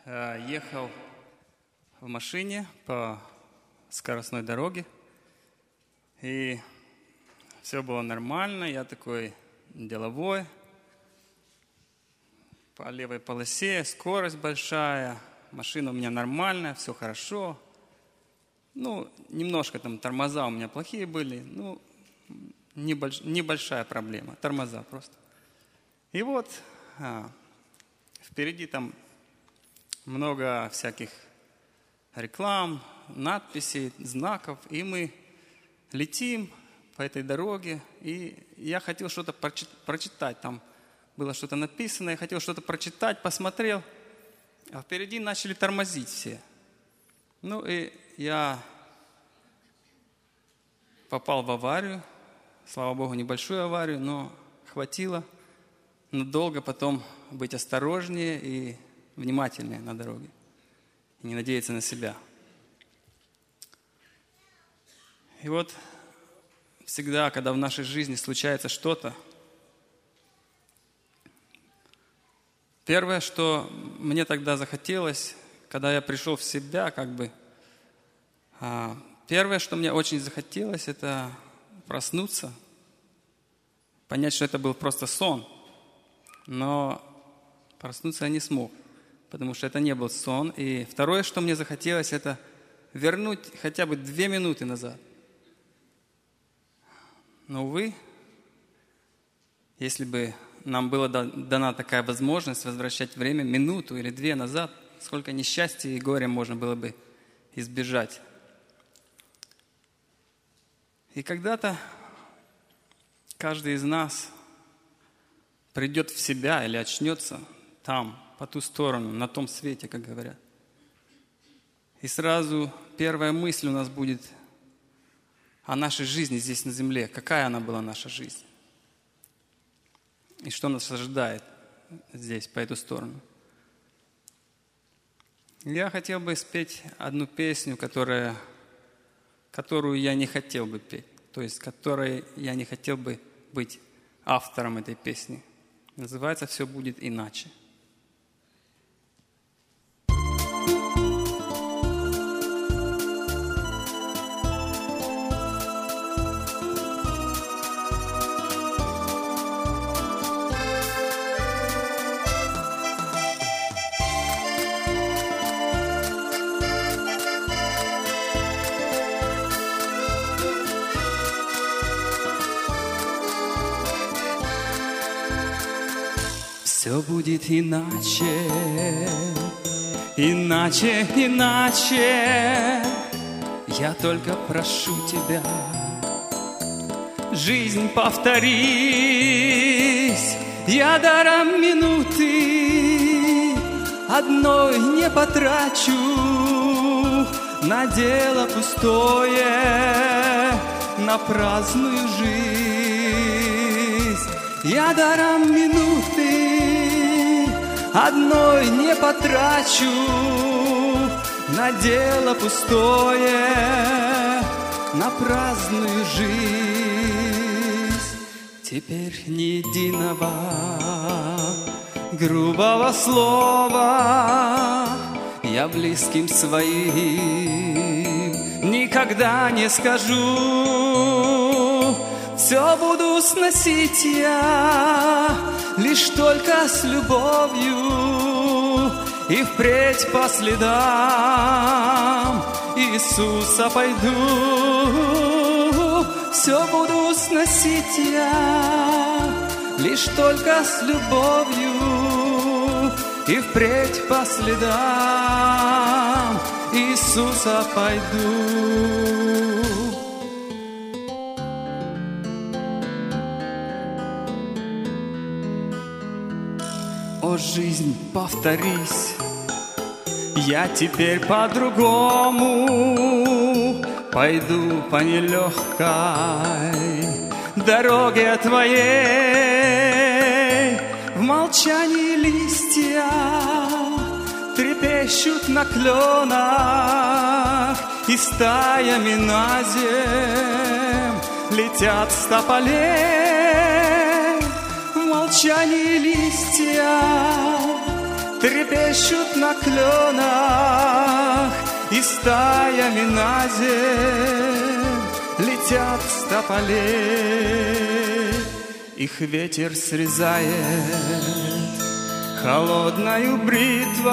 Ехал в машине по скоростной дороге, и все было нормально, я такой деловой, по левой полосе, скорость большая, машина у меня нормальная, все хорошо. Немножко там тормоза у меня плохие были, небольшая проблема, тормоза просто. И вот впереди там много всяких реклам, надписей, знаков, и мы летим по этой дороге, и я хотел что-то прочитать, там было что-то написано, я хотел что-то прочитать, посмотрел, а впереди начали тормозить все. И я попал в аварию, слава Богу, небольшую аварию, но хватило надолго потом быть осторожнее и внимательнее на дороге, и не надеяться на себя. И вот всегда, когда в нашей жизни случается что-то, первое, что мне тогда захотелось, когда я пришел в себя, первое, что мне очень захотелось, это проснуться, понять, что это был просто сон, но проснуться я не смог, потому что это не был сон. И второе, что мне захотелось, это вернуть хотя бы 2 минуты назад. Но, увы, если бы нам была дана такая возможность возвращать время минуту или 2 назад, сколько несчастья и горя можно было бы избежать. И когда-то каждый из нас придет в себя или очнется там, по ту сторону, на том свете, как говорят. И сразу первая мысль у нас будет о нашей жизни здесь на земле. Какая она была, наша жизнь? И что нас ожидает здесь, по эту сторону? Я хотел бы спеть одну песню, которую я не хотел бы петь. То есть, которой я не хотел бы быть автором этой песни. Называется «Все будет иначе». Все будет иначе, иначе, иначе. Я только прошу тебя, жизнь повторись. Я даром минуты одной не потрачу на дело пустое, на праздную жизнь. Я даром минуты одной не потрачу на дело пустое, на праздную жизнь. Теперь ни единого грубого слова я близким своим никогда не скажу. Все буду сносить я лишь только с любовью, и впредь по следам Иисуса пойду. Все буду сносить я лишь только с любовью, и впредь по следам Иисуса пойду. О, жизнь, повторись, я теперь по-другому пойду по нелегкой дороге твоей. В молчании листья трепещут на кленах, и стаями на земь летят с тополей. В молчании листья трепещут на кленах, и стаями на земь летят с тополей. Их ветер срезает холодною бритвой,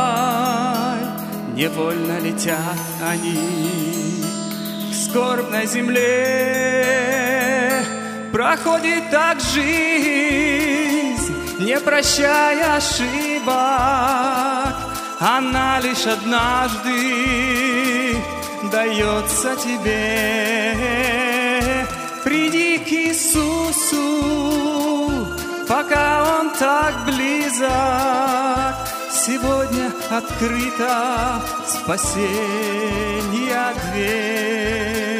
невольно летят они к скорбной земле. Проходит так жизнь, не прощая ошибок, она лишь однажды дается тебе. Приди к Иисусу, пока Он так близок. Сегодня открыта спасения дверь.